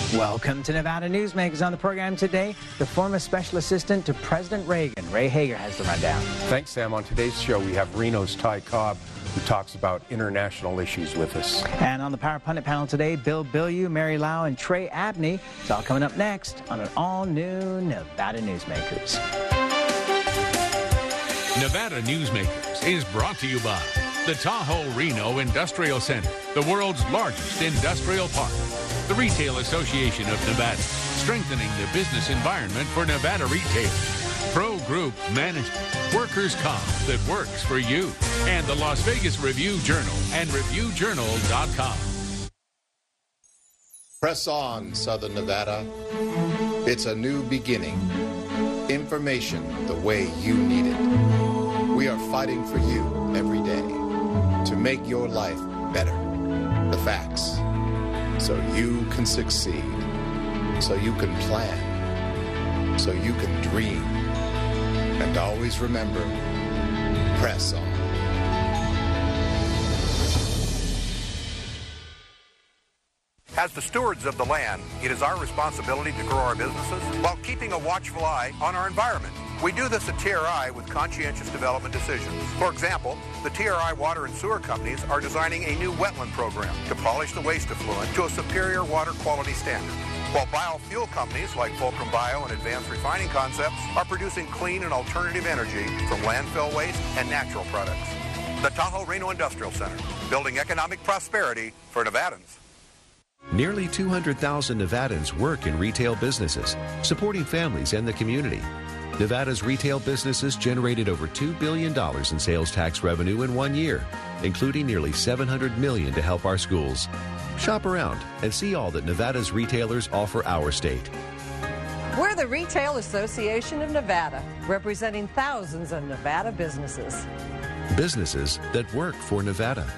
Welcome to Nevada Newsmakers. On the program today, the former special assistant to President Reagan, Ray Hager, has the rundown. Thanks, Sam. On today's show, we have Reno's Ty Cobb, who talks about international issues with us. And on the Power Pundit panel today, Bill Bilyeu, Mary Lau, and Trey Abney. It's all coming up next on an all-new Nevada Newsmakers. Nevada Newsmakers is brought to you by the Tahoe Reno Industrial Center, the world's largest industrial park. The Retail Association of Nevada, strengthening the business environment for Nevada retail. Pro Group Management, workers' comp that works for you. And the Las Vegas Review-Journal and ReviewJournal.com. Press on, Southern Nevada. It's a new beginning. Information the way you need it. We are fighting for you every day to make your life better. The facts. So you can succeed. So you can plan. So you can dream. And always remember, press on. As the stewards of the land, it is our responsibility to grow our businesses while keeping a watchful eye on our environment. We do this at TRI with conscientious development decisions. For example, the TRI water and sewer companies are designing a new wetland program to polish the waste effluent to a superior water quality standard, while biofuel companies like Fulcrum Bio and Advanced Refining Concepts are producing clean and alternative energy from landfill waste and natural products. The Tahoe Reno Industrial Center, building economic prosperity for Nevadans. Nearly 200,000 Nevadans work in retail businesses, supporting families and the community. Nevada's retail businesses generated over $2 billion in sales tax revenue in 1 year, including nearly $700 million to help our schools. Shop around and see all that Nevada's retailers offer our state. We're the Retail Association of Nevada, representing thousands of Nevada businesses. Businesses that work for Nevada.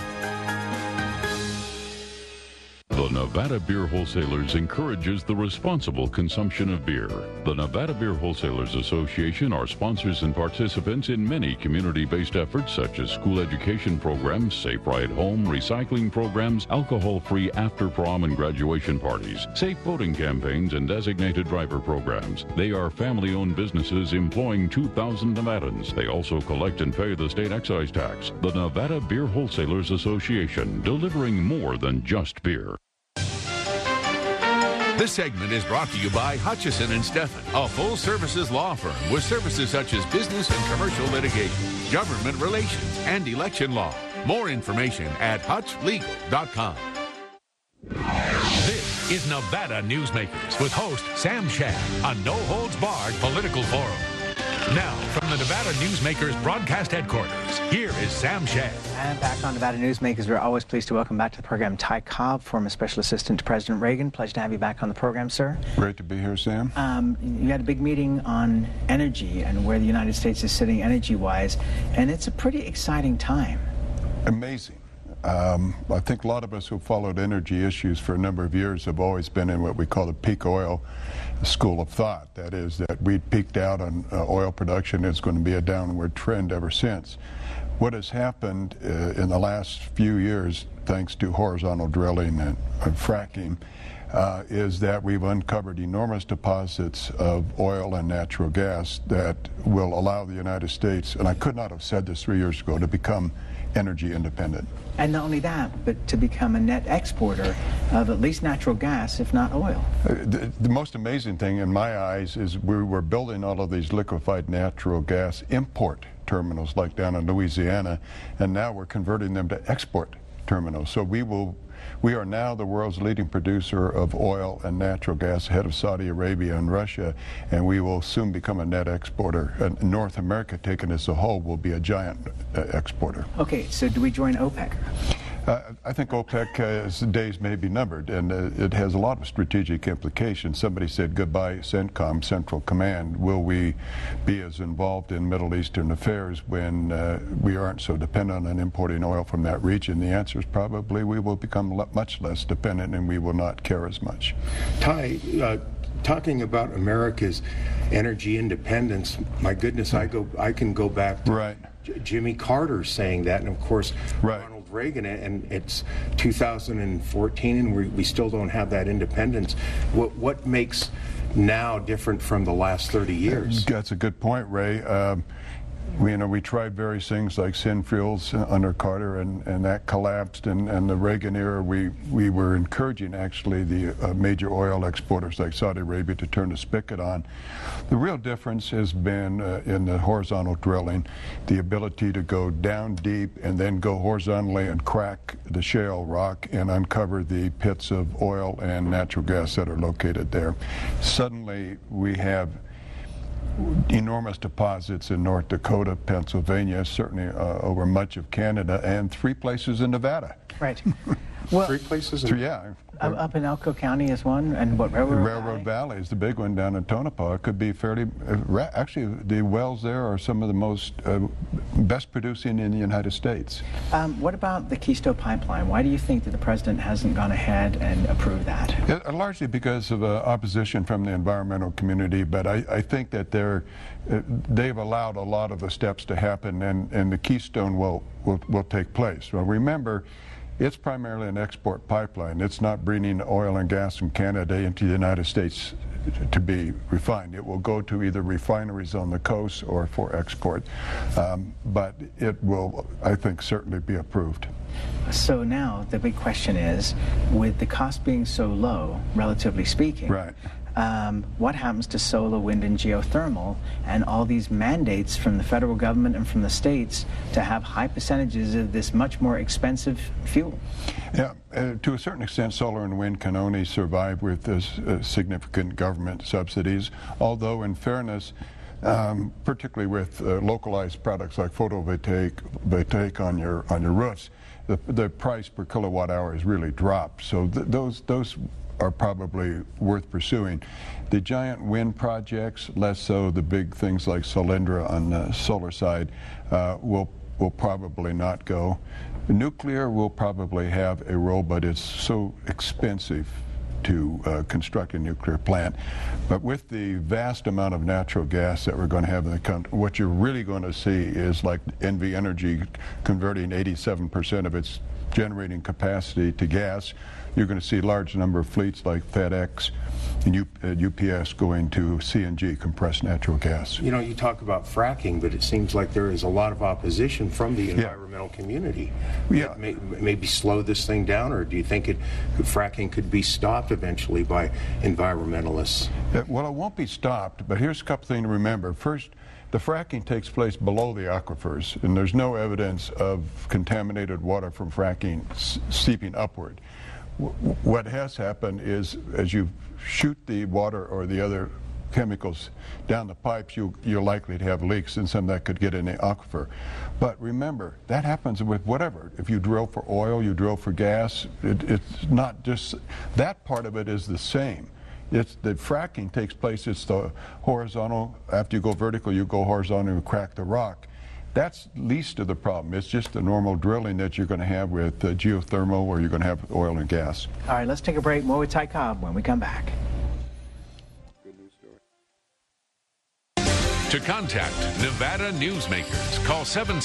The Nevada Beer Wholesalers encourages the responsible consumption of beer. The Nevada Beer Wholesalers Association are sponsors and participants in many community-based efforts such as school education programs, safe ride home, recycling programs, alcohol-free after-prom and graduation parties, safe voting campaigns, and designated driver programs. They are family-owned businesses employing 2,000 Nevadans. They also collect and pay the state excise tax. The Nevada Beer Wholesalers Association, delivering more than just beer. This segment is brought to you by Hutchison & Stephan, a full-services law firm with services such as business and commercial litigation, government relations, and election law. More information at hutchlegal.com. This is Nevada Newsmakers with host Sam Shad, a no-holds-barred political forum. Now, from the Nevada Newsmakers broadcast headquarters, here is Sam Shad. And back on Nevada Newsmakers, we're always pleased to welcome back to the program Ty Cobb, former special assistant to President Reagan. Pleasure to have you back on the program, sir. Great to be here, Sam. You had a big meeting on energy and where the United States is sitting energy-wise, and it's a pretty exciting time. Amazing. I think a lot of us who followed energy issues for a number of years have always been in what we call the peak oil school of thought. That is, that we peaked out on oil production. It's going to be a downward trend ever since. What has happened in the last few years, thanks to horizontal drilling and fracking, is that we've uncovered enormous deposits of oil and natural gas that will allow the United States, and I could not have said this 3 years ago, to become energy independent. And not only that, but to become a net exporter of at least natural gas, if not oil. The most amazing thing in my eyes is we were building all of these liquefied natural gas import terminals like down in Louisiana, and now we're converting them to export terminals. So we are now the world's leading producer of oil and natural gas, ahead of Saudi Arabia and Russia, and we will soon become a net exporter. And North America, taken as a whole, will be a giant exporter. Okay, so do we join OPEC? I think OPEC's days may be numbered, and it has a lot of strategic implications. Somebody said, goodbye CENTCOM, Central Command. Will we be as involved in Middle Eastern affairs when we aren't so dependent on importing oil from that region? The answer is probably we will become much less dependent, and we will not care as much. Ty, talking about America's energy independence, my goodness, I can go back to Jimmy Carter saying that, and of course, Ronald Ronald Reagan, and it's 2014, and we still don't have that independence. What makes now different from the last 30 years? That's a good point, Ray. We tried various things like synfuels under Carter, and that collapsed. And the Reagan era, we were encouraging actually the major oil exporters like Saudi Arabia to turn the spigot on. The real difference has been in the horizontal drilling, the ability to go down deep and then go horizontally and crack the shale rock and uncover the pits of oil and natural gas that are located there. Suddenly we have enormous deposits in North Dakota, Pennsylvania, certainly over much of Canada, and 3 places in Nevada. Right. Well, 3 places? Yeah. Up in Elko County is one, and what, Railroad Valley is the big one down in Tonopah. It could be fairly, actually the wells there are some of the most best producing in the United States. What about the Keystone Pipeline? Why do you think that the president hasn't gone ahead and approved that? Largely because of opposition from the environmental community, but I think that they've allowed a lot of the steps to happen, and the Keystone will take place. Well, remember, it's primarily an export pipeline. It's not bringing oil and gas from Canada into the United States to be refined. It will go to either refineries on the coast or for export. But it will, I think, certainly be approved. So now the big question is, with the cost being so low, relatively speaking, right. What happens to solar, wind, and geothermal, and all these mandates from the federal government and from the states to have high percentages of this much more expensive fuel? Yeah, to a certain extent, solar and wind can only survive with this significant government subsidies, although in fairness, particularly with localized products like photovoltaic on your roofs, the price per kilowatt hour has really dropped. So those are probably worth pursuing. The giant wind projects, less so. The big things like Solyndra on the solar side will probably not go. Nuclear will probably have a role, but it's so expensive to construct a nuclear plant. But with the vast amount of natural gas that we're going to have in the country, what you're really going to see is like NV Energy converting 87% of its generating capacity to gas. You're going to see a large number of fleets like FedEx and UPS going to CNG, compressed natural gas. You know, you talk about fracking, but it seems like there is a lot of opposition from the environmental community. Yeah. Maybe slow this thing down, or do you think fracking could be stopped eventually by environmentalists? Well, it won't be stopped, but here's a couple things to remember. First, the fracking takes place below the aquifers, and there's no evidence of contaminated water from fracking seeping upward. What has happened is, as you shoot the water or the other chemicals down the pipes, you're likely to have leaks, and some of that could get in the aquifer. But remember, that happens with whatever. If you drill for oil, you drill for gas, it's not just, that part of it is the same. It's the fracking takes place, it's the horizontal, after you go vertical, you go horizontal and crack the rock. That's least of the problem. It's just the normal drilling that you're going to have with geothermal, or you're going to have oil and gas. All right, let's take a break. More with Ty Cobb when we come back. Good news story. To contact Nevada Newsmakers, call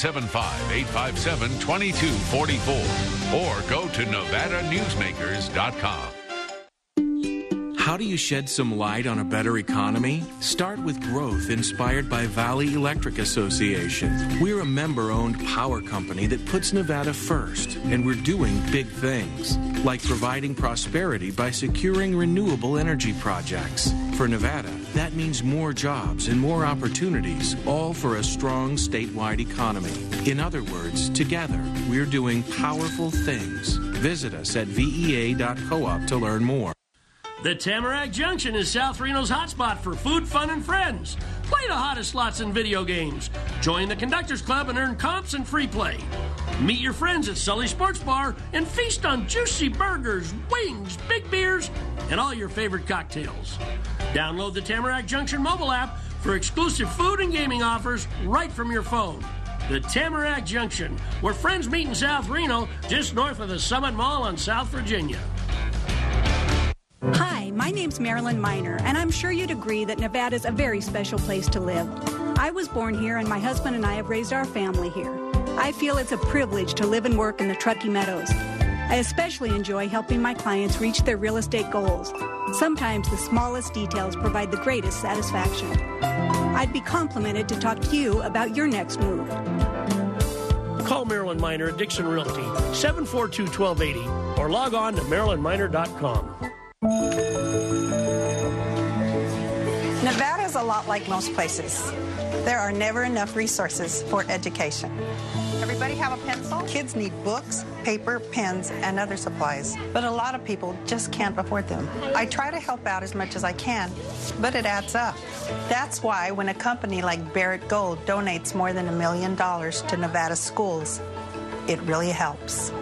775-857-2244 or go to NevadaNewsmakers.com. How do you shed some light on a better economy? Start with growth inspired by Valley Electric Association. We're a member-owned power company that puts Nevada first, and we're doing big things, like providing prosperity by securing renewable energy projects. For Nevada, that means more jobs and more opportunities, all for a strong statewide economy. In other words, together, we're doing powerful things. Visit us at vea.coop to learn more. The Tamarack Junction is South Reno's hotspot for food, fun, and friends. Play the hottest slots and video games. Join the Conductors Club and earn comps and free play. Meet your friends at Sully Sports Bar and feast on juicy burgers, wings, big beers, and all your favorite cocktails. Download the Tamarack Junction mobile app for exclusive food and gaming offers right from your phone. The Tamarack Junction, where friends meet in South Reno, just north of the Summit Mall on South Virginia. Hi, my name's Marilyn Miner, and I'm sure you'd agree that Nevada's a very special place to live. I was born here, and my husband and I have raised our family here. I feel it's a privilege to live and work in the Truckee Meadows. I especially enjoy helping my clients reach their real estate goals. Sometimes the smallest details provide the greatest satisfaction. I'd be complimented to talk to you about your next move. Call Marilyn Miner at Dixon Realty, 742-1280, or log on to marilynminer.com. Nevada is a lot like most places. There are never enough resources for education. Everybody have a pencil? Kids need books, paper, pens, and other supplies. But a lot of people just can't afford them. I try to help out as much as I can, but it adds up. That's why when a company like Barrett Gold donates more than $1 million to Nevada schools, it really helps.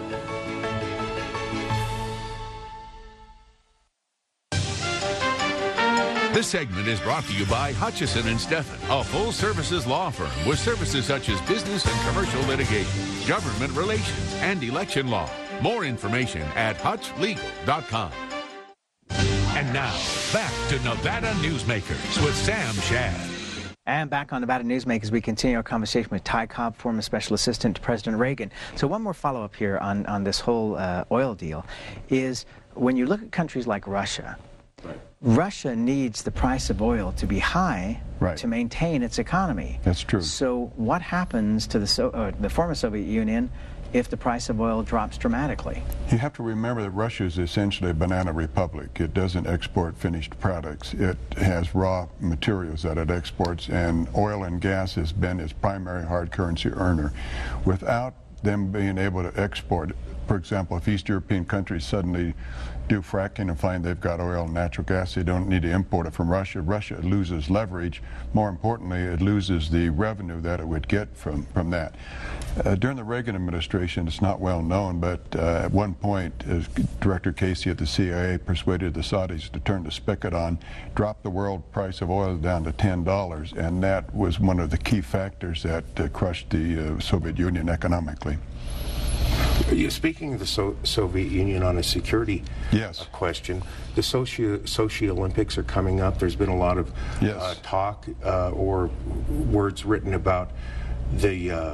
This segment is brought to you by Hutchison & Stephan, a full-services law firm with services such as business and commercial litigation, government relations, and election law. More information at hutchlegal.com. And now, back to Nevada Newsmakers with Sam Shad. And back on Nevada Newsmakers, we continue our conversation with Ty Cobb, former Special Assistant to President Reagan. So one more follow-up here on this whole oil deal is when you look at countries like Russia, Russia needs the price of oil to be high to maintain its economy. That's true. So what happens to the former Soviet Union if the price of oil drops dramatically? You have to remember that Russia is essentially a banana republic. It doesn't export finished products. It has raw materials that it exports, and oil and gas has been its primary hard currency earner. Without them being able to export, for example, if East European countries suddenly do fracking and find they've got oil and natural gas, they don't need to import it from Russia. Russia loses leverage. More importantly, it loses the revenue that it would get from that. During the Reagan administration, it's not well known, but at one point, Director Casey at the CIA persuaded the Saudis to turn the spigot on, drop the world price of oil down to $10, and that was one of the key factors that crushed the Soviet Union economically. Speaking of the Soviet Union on a security question, the Sochi Olympics are coming up. There's been a lot of talk or words written about the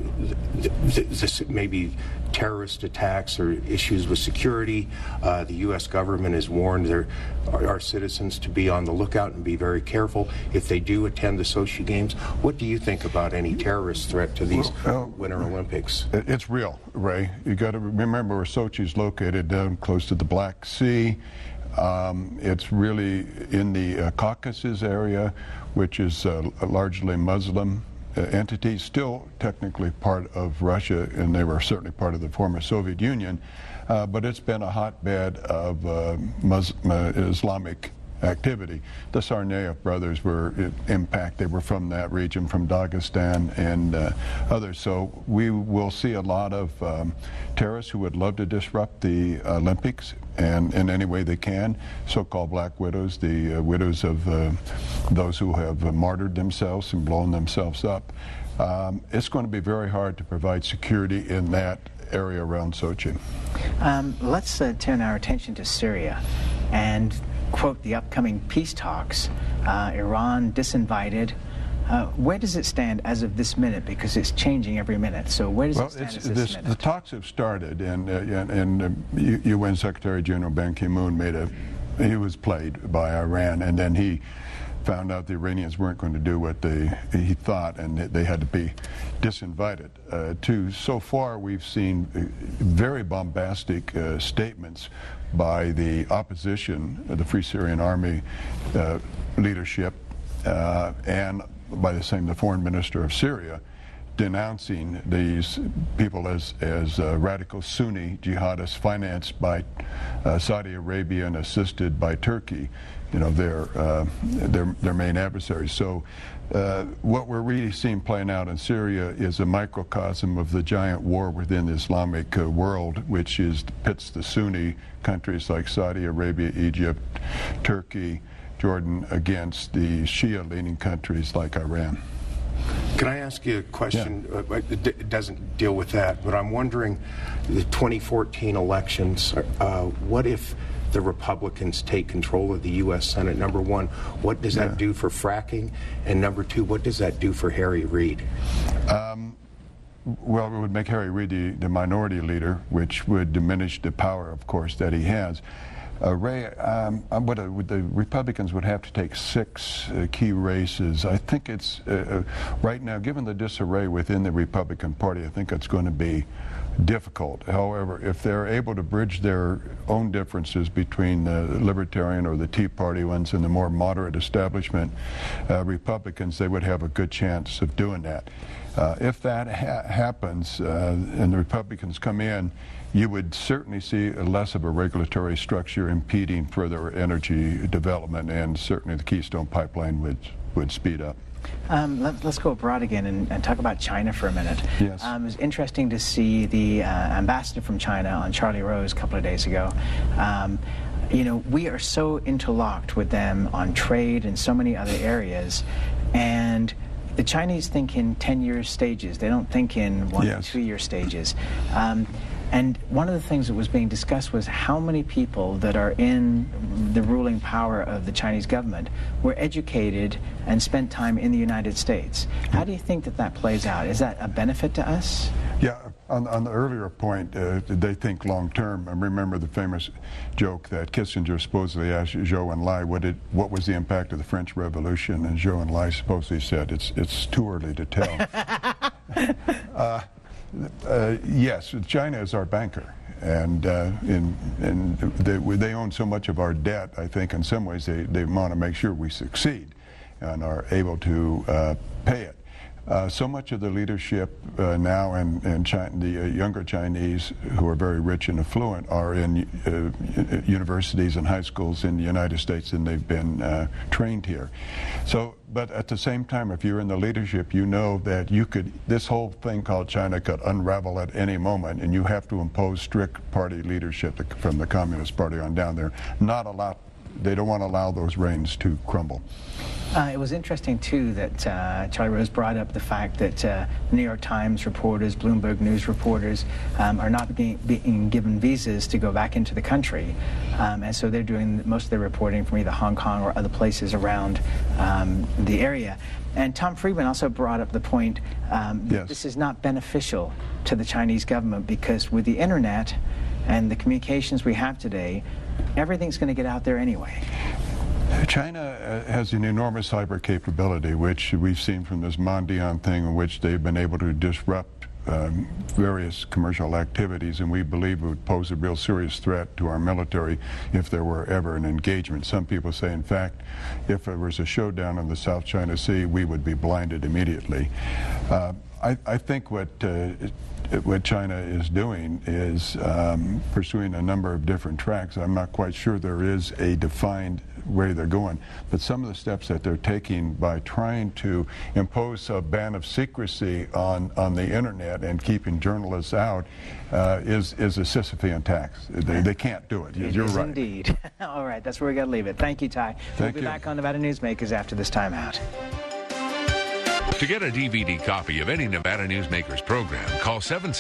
maybe terrorist attacks or issues with security. The U.S. government has warned our citizens to be on the lookout and be very careful if they do attend the Sochi Games. What do you think about any terrorist threat to these Winter Olympics? It's real, Ray. You got to remember where Sochi is located, down close to the Black Sea. It's really in the Caucasus area, which is largely Muslim entity, still technically part of Russia, and they were certainly part of the former Soviet Union, but it's been a hotbed of Islamic activity. The Tsarnaev brothers were impacted. They were from that region, from Dagestan and others. So we will see a lot of terrorists who would love to disrupt the Olympics, and in any way they can. So-called black widows, the widows of those who have martyred themselves and blown themselves up. It's going to be very hard to provide security in that area around Sochi. Let's turn our attention to Syria and quote the upcoming peace talks. Iran disinvited. Where does it stand as of this minute? Because it's changing every minute. So where does it stand as this minute? The talks have started, and UN Secretary General Ban Ki-moon he was played by Iran, and then he found out the Iranians weren't going to do what he thought, and they had to be disinvited. So far, we've seen very bombastic statements by the opposition, the Free Syrian Army leadership, and by the Foreign Minister of Syria, denouncing these people as radical Sunni jihadists financed by Saudi Arabia and assisted by Turkey, their main adversaries. So what we're really seeing playing out in Syria is a microcosm of the giant war within the Islamic world, which pits the Sunni countries like Saudi Arabia, Egypt, Turkey, Jordan against the Shia-leaning countries like Iran. Can I ask you a question? Yeah. It doesn't deal with that, but I'm wondering, the 2014 elections, what if the Republicans take control of the U.S. Senate? Number one, what does that do for fracking? And number two, what does that do for Harry Reid? Well, it would make Harry Reid the minority leader, which would diminish the power, of course, that he has. Ray, the Republicans would have to take 6 key races. I think it's, right now, given the disarray within the Republican Party, I think it's going to be difficult. However, if they're able to bridge their own differences between the Libertarian or the Tea Party ones and the more moderate establishment Republicans, they would have a good chance of doing that. If that happens and the Republicans come in, you would certainly see less of a regulatory structure impeding further energy development, and certainly the Keystone Pipeline would speed up. Let's go abroad again and talk about China for a minute. Yes. It was interesting to see the ambassador from China on Charlie Rose a couple of days ago. You know, we are so interlocked with them on trade and so many other areas, and the Chinese think in 10-year stages. They don't think in 1 or 2 year stages. And one of the things that was being discussed was how many people that are in the ruling power of the Chinese government were educated and spent time in the United States. How do you think that that plays out? Is that a benefit to us? Yeah, on the earlier point, they think long term. I remember the famous joke that Kissinger supposedly asked Zhou Enlai what was the impact of the French Revolution, and Zhou Enlai supposedly said it's too early to tell. Yes, China is our banker, and they own so much of our debt. I think in some ways they want to make sure we succeed and are able to pay it. So much of the leadership now in China, the younger Chinese who are very rich and affluent, are in universities and high schools in the United States, and they've been trained here. So, but at the same time, if you're in the leadership, you know that this whole thing called China could unravel at any moment, and you have to impose strict party leadership from the Communist Party on down there. They don't want to allow those reins to crumble. It was interesting, too, that Charlie Rose brought up the fact that New York Times reporters, Bloomberg News reporters are not being given visas to go back into the country. And so they're doing most of their reporting from either Hong Kong or other places around the area. And Tom Friedman also brought up the point that this is not beneficial to the Chinese government, because with the Internet and the communications we have today, everything's going to get out there anyway. China has an enormous cyber capability, which we've seen from this Mondian thing, in which they've been able to disrupt various commercial activities, and we believe it would pose a real serious threat to our military if there were ever an engagement. Some people say, in fact, if there was a showdown in the South China Sea, we would be blinded immediately. I think what China is doing is pursuing a number of different tracks. I'm not quite sure there is a defined way they're going, but some of the steps that they're taking by trying to impose a ban of secrecy on the Internet and keeping journalists out is a Sisyphean tax. They can't do it. You're right. Indeed. All right, that's where we got to leave it. Thank you, Ty. We'll be back on Nevada Newsmakers after this timeout. To get a DVD copy of any Nevada Newsmakers program, call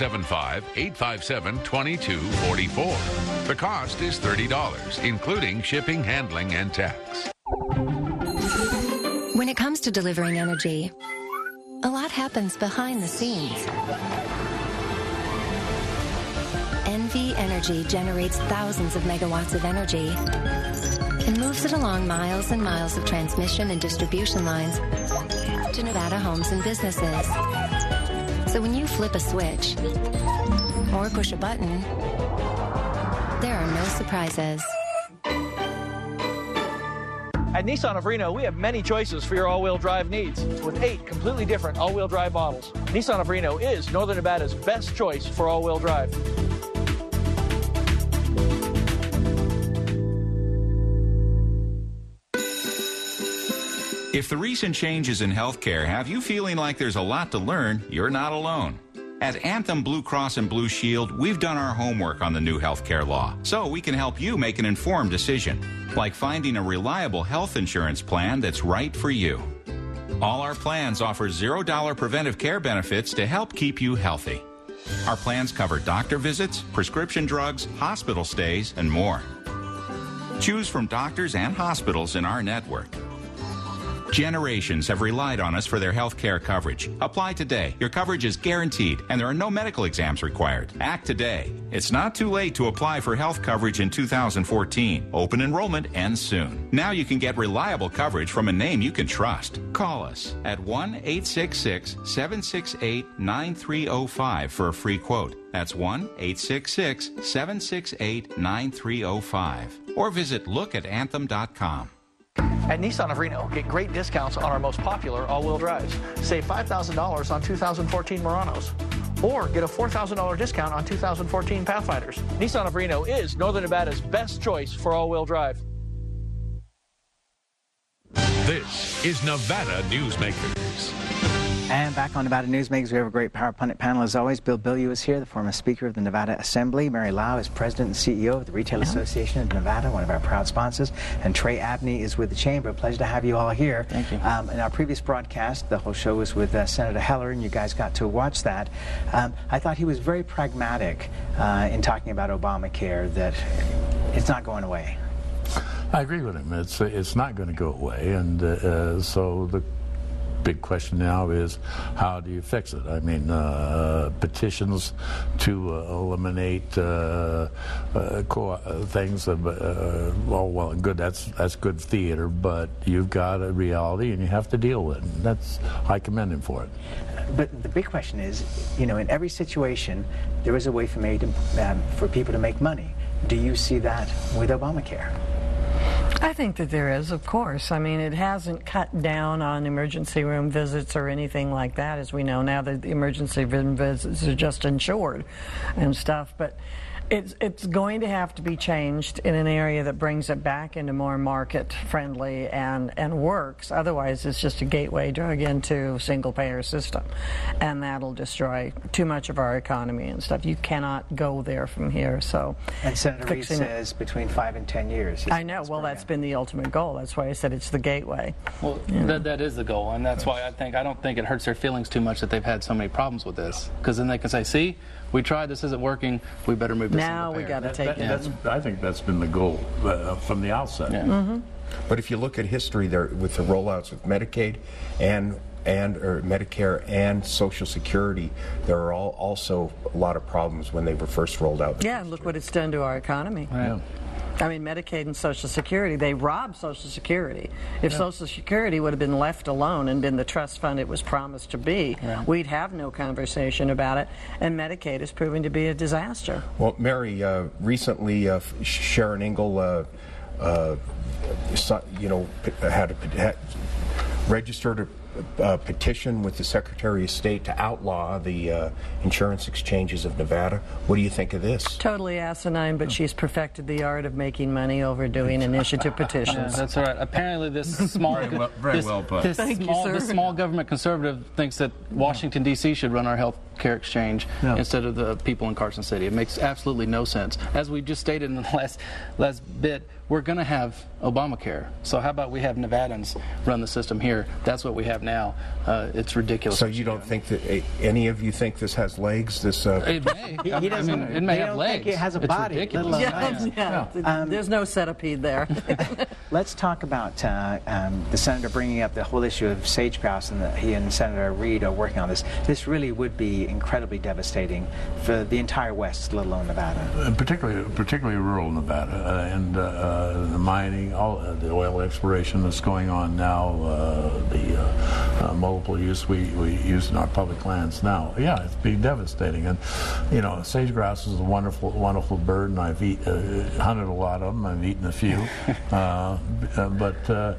775-857-2244. The cost is $30, including shipping, handling, and tax. When it comes to delivering energy, a lot happens behind the scenes. NV Energy generates thousands of megawatts of energy and moves it along miles and miles of transmission and distribution lines to Nevada homes and businesses. So when you flip a switch or push a button, there are no surprises. At Nissan of Reno, we have many choices for your all-wheel drive needs, with 8 completely different all-wheel drive models. Nissan of Reno is Northern Nevada's best choice for all-wheel drive. If the recent changes in healthcare have you feeling like there's a lot to learn, you're not alone. At Anthem Blue Cross and Blue Shield, we've done our homework on the new healthcare law, so we can help you make an informed decision, like finding a reliable health insurance plan that's right for you. All our plans offer $0 preventive care benefits to help keep you healthy. Our plans cover doctor visits, prescription drugs, hospital stays, and more. Choose from doctors and hospitals in our network. Generations have relied on us for their health care coverage. Apply today. Your coverage is guaranteed, and there are no medical exams required. Act today. It's not too late to apply for health coverage in 2014. Open enrollment ends soon. Now you can get reliable coverage from a name you can trust. Call us at 1-866-768-9305 for a free quote. That's 1-866-768-9305. Or visit lookatanthem.com. At Nissan of Reno, get great discounts on our most popular all-wheel drives. Save $5,000 on 2014 Muranos. Or get a $4,000 discount on 2014 Pathfinders. Nissan of Reno is Northern Nevada's best choice for all-wheel drive. This is Nevada Newsmakers. And back on Nevada Newsmakers, we have a great Power Pundit panel as always. Bill Bilyeu is here, the former Speaker of the Nevada Assembly. Mary Lau is President and CEO of the Retail Association of Nevada, one of our proud sponsors. And Trey Abney is with the Chamber. A pleasure to have you all here. Thank you. In our previous broadcast, the whole show was with Senator Heller, and you guys got to watch that. I thought he was very pragmatic in talking about Obamacare, that it's not going away. I agree with him. It's not going to go away, and so the big question now is, how do you fix it? I mean, petitions to eliminate things. Well and good. That's good theater, but you've got a reality, and you have to deal with it. And I commend him for it. But the big question is, in every situation, there is a way for people to make money. Do you see that with Obamacare? I think that there is, of course. I mean, it hasn't cut down on emergency room visits or anything like that, as we know now that the emergency room visits are just insured and stuff. But it's going to have to be changed in an area that brings it back into more market-friendly and works. Otherwise, it's just a gateway drug into single-payer system, and that'll destroy too much of our economy and stuff. You cannot go there from here. So, and Senator Reid says between 5 and 10 years. I know. Well, that's been the ultimate goal. That's why I said it's the gateway. Well, that is the goal, and that's why I don't think it hurts their feelings too much that they've had so many problems with this, because then they can say, see, we tried, this isn't working, we better move to now we got to take it. I think that's been the goal from the outset. Yeah. Mm-hmm. But if you look at history there with the rollouts of Medicaid or Medicare and Social Security, there are also a lot of problems when they were first rolled out. Yeah, look what it's done to our economy. Yeah. I mean, Medicaid and Social Security, they robbed Social Security. If Social Security would have been left alone and been the trust fund it was promised to be, we'd have no conversation about it. And Medicaid is proving to be a disaster. Well, Mary, recently Sharon Ingle, had registered a petition with the Secretary of State to outlaw the insurance exchanges of Nevada. What do you think of this? Totally asinine, but she's perfected the art of making money over doing initiative petitions. Yeah, that's right. Apparently, this small, this small government conservative thinks that Washington D.C. should run our health care exchange instead of the people in Carson City. It makes absolutely no sense. As we just stated in the last bit, we're going to have Obamacare. So how about we have Nevadans run the system here? That's what we have now. It's ridiculous. So you don't think that any of you think this has legs? This it may. It may have legs. Think it has a it's body. Ridiculous. There's no centipede there. Let's talk about the senator bringing up the whole issue of sage-grouse, and he and Senator Reid are working on this. This really would be incredibly devastating for the entire West, let alone Nevada. Particularly rural Nevada, and the mining, all the oil exploration that's going on now, the multiple use we use in our public lands now. Yeah, it's being devastating. And sage-grouse is a wonderful bird, and I've hunted a lot of them. I've eaten a few, but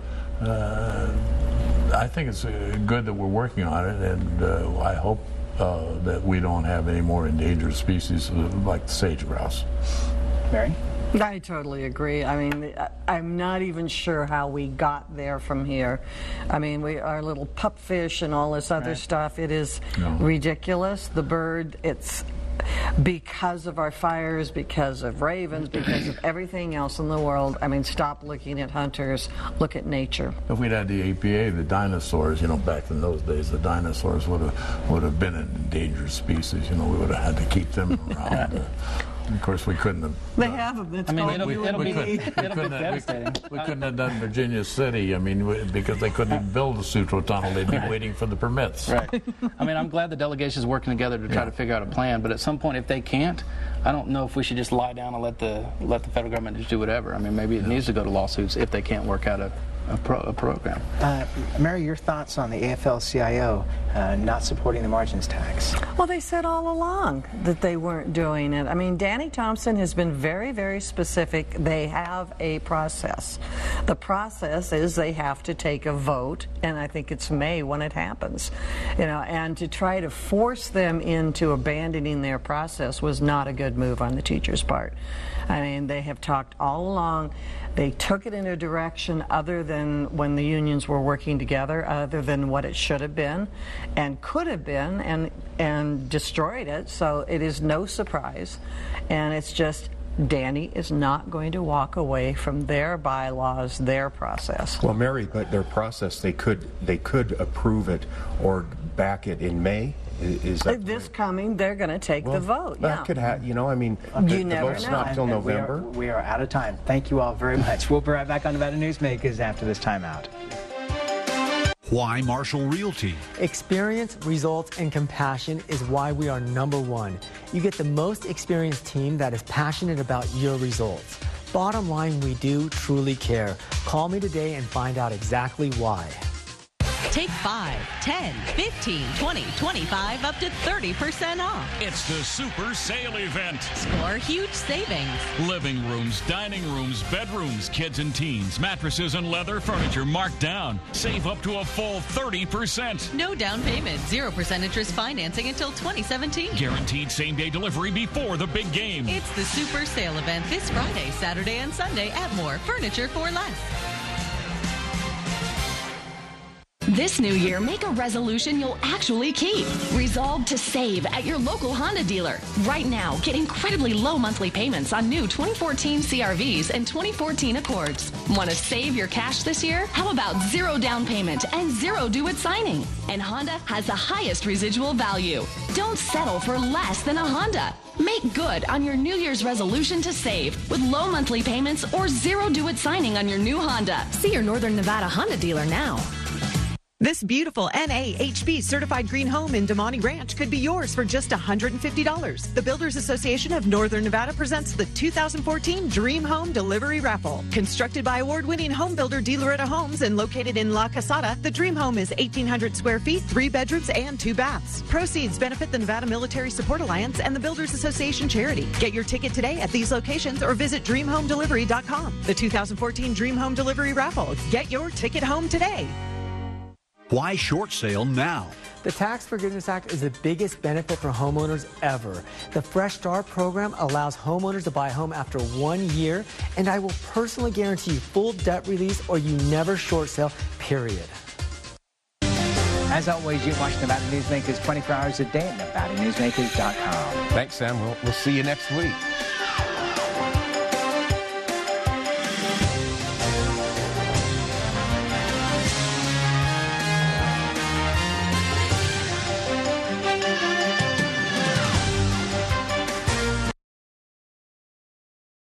I think it's good that we're working on it, and I hope that we don't have any more endangered species like the sage-grouse. Mary? I totally agree. I mean, I'm not even sure how we got there from here. I mean, our little pupfish and all this other stuff, it is ridiculous. The bird, it's because of our fires, because of ravens, because of everything else in the world. I mean, stop looking at hunters, look at nature. If we'd had the APA, the dinosaurs, back in those days, the dinosaurs would have been an endangered species. We would have had to keep them around. Of course, we couldn't have. They haven't. It's it'll be devastating. We couldn't have done Virginia City. I mean, because they couldn't build the Sutro Tunnel. They'd be waiting for the permits. Right. I mean, I'm glad the delegation is working together to try to figure out a plan. But at some point, if they can't, I don't know if we should just lie down and let the federal government just do whatever. I mean, maybe it needs to go to lawsuits if they can't work out a program. Mary, your thoughts on the AFL-CIO not supporting the margins tax? Well, they said all along that they weren't doing it. I mean, Danny Thompson has been very, very specific. They have a process. The process is they have to take a vote, and I think it's May when it happens. You know, and to try to force them into abandoning their process was not a good move on the teachers' part. I mean, they have talked all along. They took it in a direction other than when the unions were working together, other than what it should have been and could have been, and destroyed it. So it is no surprise. And it's just Danny is not going to walk away from their bylaws, their process. Well, Mary, but their process, they could approve it or back it in May. Is that this coming? They're going to take the vote. That could have, you know, I mean, you the never vote's know. not till November. We are out of time. Thank you all very much. We'll be right back on Nevada Newsmakers after this timeout. Why Marshall Realty? Experience, results, and compassion is why we are #1. You get the most experienced team that is passionate about your results. Bottom line, we do truly care. Call me today and find out exactly why. Take 5, 10, 15, 20, 25, up to 30% off. It's the Super Sale Event. Score huge savings. Living rooms, dining rooms, bedrooms, kids and teens, mattresses and leather furniture marked down. Save up to a full 30%. No down payment, 0% interest financing until 2017. Guaranteed same-day delivery before the big game. It's the Super Sale Event this Friday, Saturday, and Sunday at More Furniture for Less. This new year, make a resolution you'll actually keep. Resolve to save at your local Honda dealer. Right now, get incredibly low monthly payments on new 2014 CR-Vs and 2014 Accords. Want to save your cash this year? How about 0 down payment and 0 due at signing? And Honda has the highest residual value. Don't settle for less than a Honda. Make good on your New Year's resolution to save with low monthly payments or 0 due at signing on your new Honda. See your Northern Nevada Honda dealer now. This beautiful NAHB certified green home in Damani Ranch could be yours for just $150. The Builders Association of Northern Nevada presents the 2014 Dream Home Delivery Raffle. Constructed by award-winning home builder Dealeretta Homes and located in La Casada, the Dream Home is 1,800 square feet, 3 bedrooms, and 2 baths. Proceeds benefit the Nevada Military Support Alliance and the Builders Association charity. Get your ticket today at these locations or visit DreamHomeDelivery.com. The 2014 Dream Home Delivery Raffle. Get your ticket home today. Why short sale now? The Tax Forgiveness Act is the biggest benefit for homeowners ever. The Fresh Start program allows homeowners to buy a home after 1 year, and I will personally guarantee you full debt release or you never short sale, period. As always, you can watch Nevada Newsmakers 24 hours a day at NevadaNewsmakers.com. Thanks, Sam. We'll see you next week.